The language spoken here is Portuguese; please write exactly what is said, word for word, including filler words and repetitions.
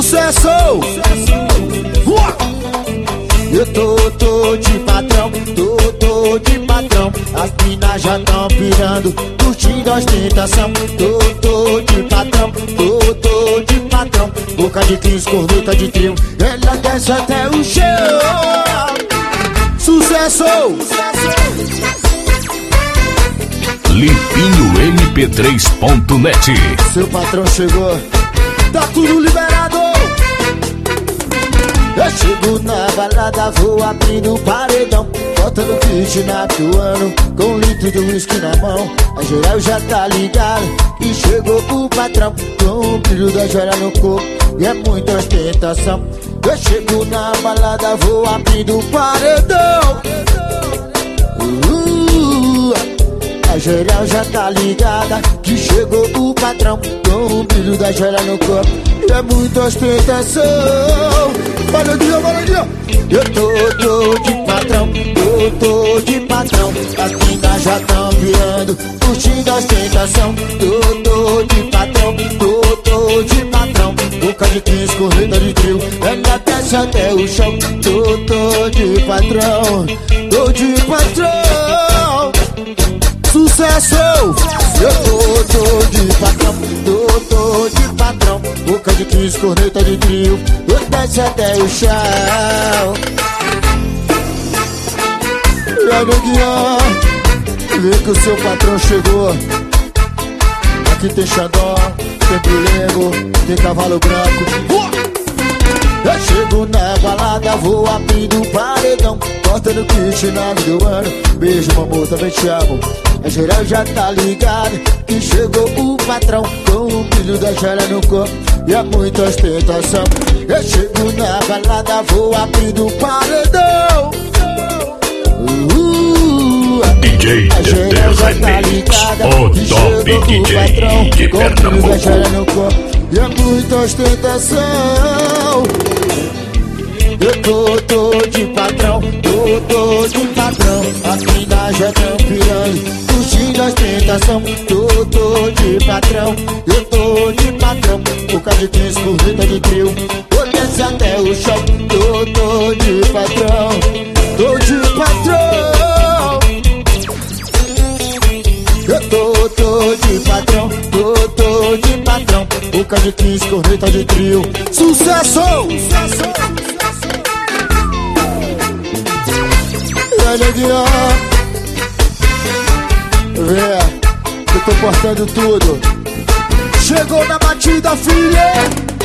Sucesso! Eu tô, tô de patrão, tô, tô de patrão. As minas já tão pirando, curtindo a ostentação. Tô, tô de patrão, tô, tô de patrão. Boca de quinze, corneta de trio, ela desce até o chão. Sucesso! Limpinho M P três ponto net. Seu patrão chegou, tá tudo liberado. Eu chego na balada, vou abrindo o paredão, botando kit na atuando, com um litro de whisky na mão. A geral já tá ligada, e chegou o patrão, com o brilho da joia no corpo, e é muita ostentação. Eu chego na balada, vou abrindo o paredão. uh, A geral já tá ligada, que chegou o patrão, com o brilho da joia no corpo, e é muita ostentação. Olha o dia, olha o dia. Eu tô, tô de patrão, eu tô de patrão. As minas já tão virando, curtindo a ostentação. Tô, tô de patrão, tô, tô de patrão. Boca de quinze, corrida de trio, ela desce até o chão. Tô, tô de patrão, tô de patrão. Sucesso! Eu tô, tô de patrão, tô, tô de patrão. Boca de quinze, corneta de trio, eu desce até o chão. E aí, neguinho, vê que o seu patrão chegou. Aqui tem Xandó, tem Brulengo, tem Cavalo Branco. Eu chego na balada, vou abrindo o paredão, cortando kit na do ano. Beijo, amor, também te amo. A geral já tá ligada, que chegou o patrão, com o brilho da joia no corpo, e é muita ostentação. Eu chego na balada, vou abrindo o paredão. uh, D J A geral já tá ligada, que chegou o patrão, com o brilho da joia no corpo, e é muita ostentação. Eu tô, tô de patrão, tô, tô de patrão. As minas já tão pirando, curtindo a ostentação. Tô, tô de patrão, eu tô de patrão. Boca de quinze, corrida de trio, eu desce até o chão. Tô, tô de patrão, tô de patrão. Eu tô, tô de patrão, tô, tô de patrão. Boca de quinze, corneta de trio. Sucesso! Sucesso! Neguinho, vê, eu tô cortando tudo. Chegou na batida, filha.